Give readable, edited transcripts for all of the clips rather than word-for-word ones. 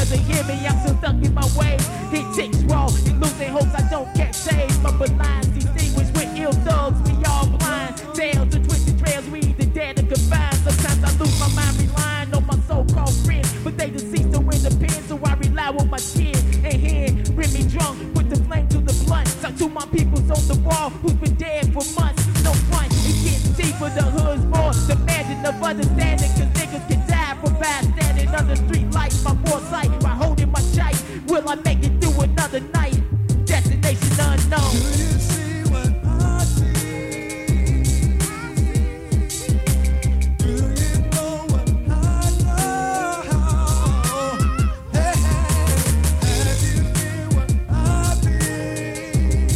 doesn't hear me, I'm still stuck in my way. He ticks raw, he losing hopes I don't get saved. My lines distinguished with ill thugs, we all blind. Tales and twisted trails, we the dead and confined. Sometimes I lose my mind relying on my so-called friends, but they deceased to win the pen, so I rely on my skin. And here, bring me drunk with the flame to the blunt. Talk to my peoples on the wall who's been dead for months. No front, it gets deeper, the hood's more demanding of understanding, cause niggas can die for bystanding under street lights. My foresight, by holding my shite, will I make it through another night? Destination unknown. Do you see what I see? Do you know what I know? Hey, have you been what I've been?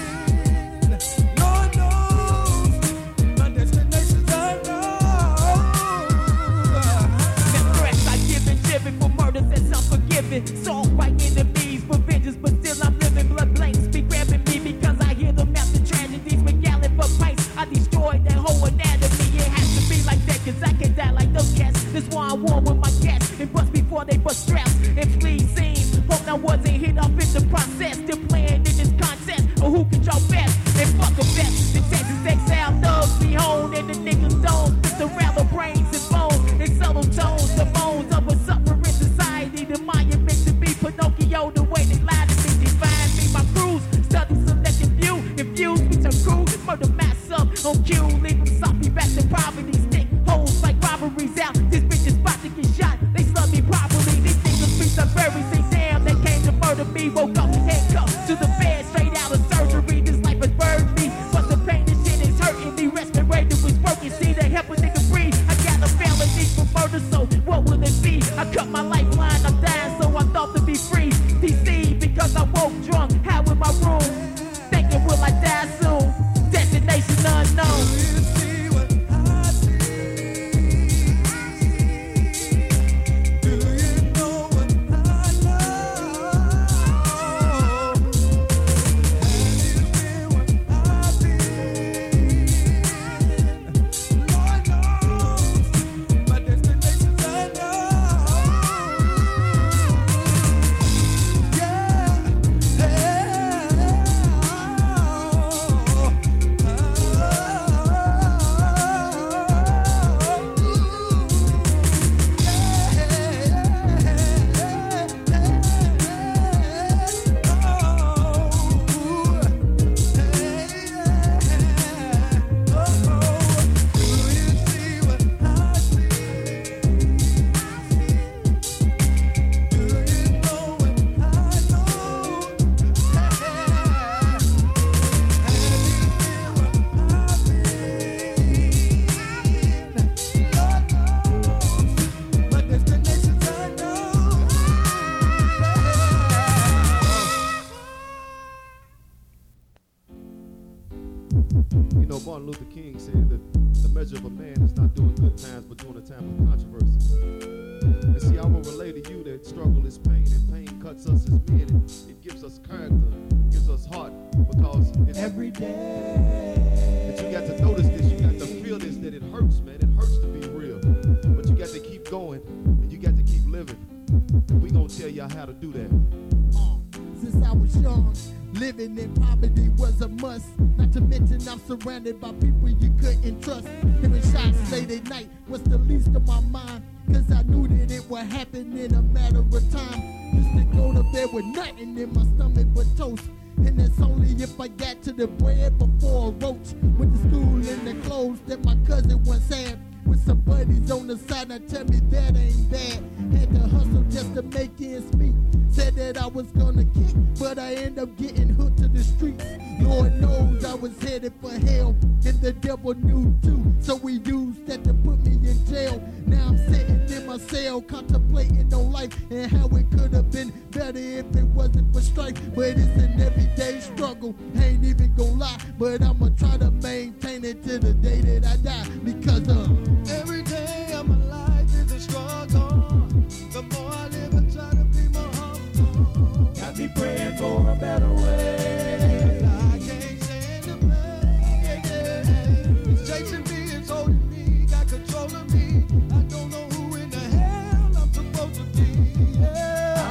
Lord knows my destination's unknown. The threats I give and driven for murders that's unforgiven. Salt white enemies for vengeance, but still I'm living. Blood blanks be grabbing me because I hear them after tragedies. McGallon for pints, I destroyed that whole anatomy. It has to be like that, cause I can die like those cats. That's why I war with my cats and bust before they bust straps and flee scenes. Hope I wasn't hit up in the process. Still playing in this contest of who can draw best and fuck a best. The Texas exile thugs be honed and the niggas don't fit around the brains and bones and subtle tones. The bones of a suffering society. The Mayan meant to be Pinocchio. The way they lie to me, define me. My crews study selective view, infused with your crew. Murder mass up on cue, leave them sloppy back to poverty. Stick holes like robberies out. This bitch is about to get shot. They slug me properly. These niggas beats are buried. Say damn, they came to murder me. Woke up handcuffed to the bed, straight out of surgery. This life has burned me, but the pain and shit is hurting me. Respirator was working. See, they help a nigga breathe. I got a felony for murder, so what will it be? I cut my lifeline. I'm dying, so I thought to be free. DC because I woke drunk. How in my room? Thinking, will I die soon? Destination unknown. Do you see what I see? Do you know what I know? Have you been what I've been? Lord knows my destination's unknown. You know, Martin Luther King said that the measure of a man is not doing good times, but doing a time of controversy. And see, I will relate to you that struggle is pain, and pain cuts us as men, and it gives us character, gives us heart, because it's Every day. that you got to notice this, you got to feel this, that it hurts, man. It hurts to be real. But you got to keep going, and you got to keep living. And we gonna tell y'all how to do that. Since I was young, living in poverty was a must. Not to mention I'm surrounded by people you couldn't trust. Hearing shots late at night was the least of my mind, cause I knew that it would happen in a matter of time. Used to go to bed with nothing in my stomach but toast. And that's only if I got to the bread before a roach. Went to school in the clothes that my cousin once had, with some buddies on the side. Now tell me that ain't bad. Had to hustle just to make ends meet. Said that I was gonna kick, but I end up getting hooked to the streets. Lord knows I was headed for hell, and the devil knew too. So we used that to put me in jail. Now I'm sitting in my cell, contemplating on life and how it could have been better if it wasn't for strife. But it's an everyday struggle, ain't even gonna lie. But I'ma try to maintain it till the day that I die, because every day of my life is a struggle. The more I live, I try to be more humble. Got me praying for a better way. I can't stand the pain. It's chasing me, it's holding me, got control of me. I don't know who in the hell I'm supposed to be. Yeah.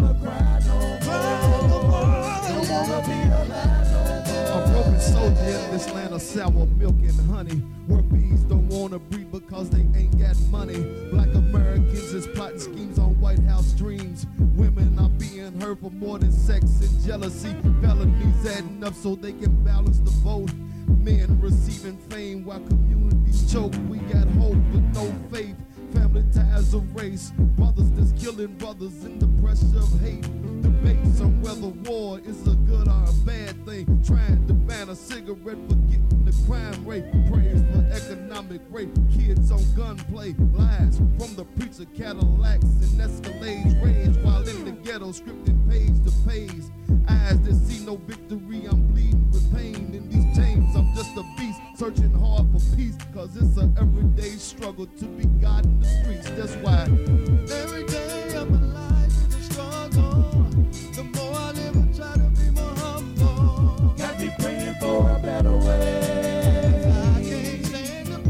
wanna cry no more. Don't wanna be alive no more. A broken soldier in this land of sour milk and honey, where bees don't wanna breed because they ain't got money. Black Americans is plotting schemes on White House dreams. Women are being hurt for more than sex and jealousy. Felonies adding up so they can balance the vote. Men receiving fame while communities choke. We got hope but no faith. Family ties erased. Brothers that's killing brothers in the pressure of hate. Debates on whether war is a good or a bad thing. Trying to ban a cigarette for getting the crime rate. Praise for economic rape. Kids on gunplay. Lies from the preacher Cadillacs and Escalades. Rage while in the ghetto scripting page to page. Eyes that see no victory. I'm bleeding with pain in these chains. I'm just a beast searching hard for peace. Cause it's an everyday struggle to be God in the streets. That's why every day of my life is a struggle. The more I live, I try to be more humble. Got me praying for a better way. I can't stand the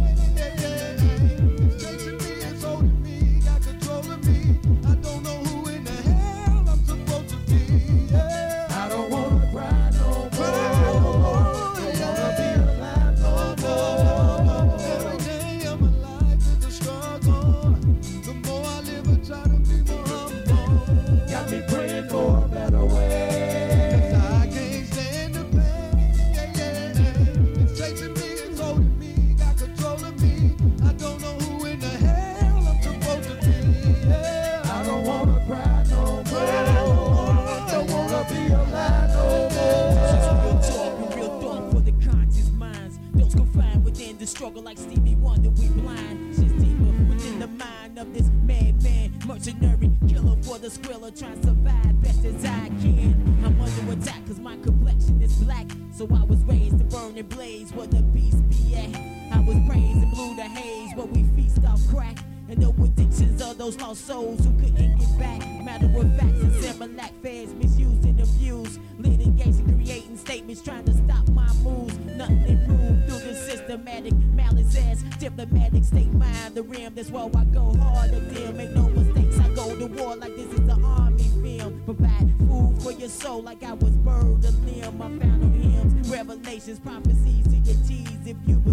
pain. It's chasing me, it's holding me, got control of me. I don't know who in the hell I'm supposed to be. Yeah. I don't wanna cry no more. Don't wanna be alive no more. Every day of my life is a struggle. The more I live, I try to be more humble. Got me praying for a better way. 'Cause I can't stand the pain. It's chasing me, it's holding me, got control of me. I don't know who in the hell I'm supposed to be. Yeah. I don't wanna cry no more. Don't wanna be alive no more. Real talk and real thought for the conscious minds. Those confined within the struggle like Stevie Wonder, we blind. Shit's deeper within the mind of this madman, mercenary killer for the skrilla, trying to survive best as I can. I'm under attack cause my complexion is black, so I was raised to burn and blaze where the beast be at. I was praised and blew the haze where we feast off crack. And the addictions of those lost souls who couldn't get back. Matter of facts and Similac feds misused and abused. Leading games and creating statements trying to stop my moves. Nothing improved through the systematic malice as diplomatic state mind the rim. That's why I go hard up there. Make no mistakes, I go to war like this is an army film. Provide food for your soul like I was bird a limb. I found on hymns, revelations, prophecies to your T's if you